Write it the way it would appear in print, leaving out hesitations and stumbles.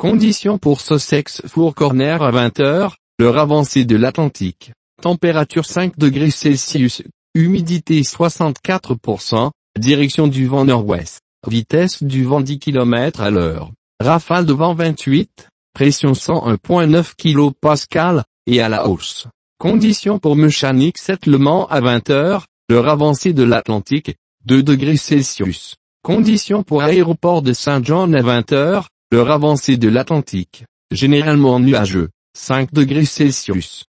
Conditions pour Sussex Four Corners à 20h, l'heure avancée de l'Atlantique. Température 5 degrés Celsius, humidité 64%, direction du vent nord-ouest, vitesse du vent 10 km à l'heure, rafale de vent 28, pression 101,9 kPa, et à la hausse. Conditions pour Mechanic 7 Le Mans à 20h, l'heure avancée de l'Atlantique, 2 degrés Celsius. Conditions pour Aéroport de Saint-John à 20h, l'heure avancée de l'Atlantique, généralement nuageux, 5 degrés Celsius.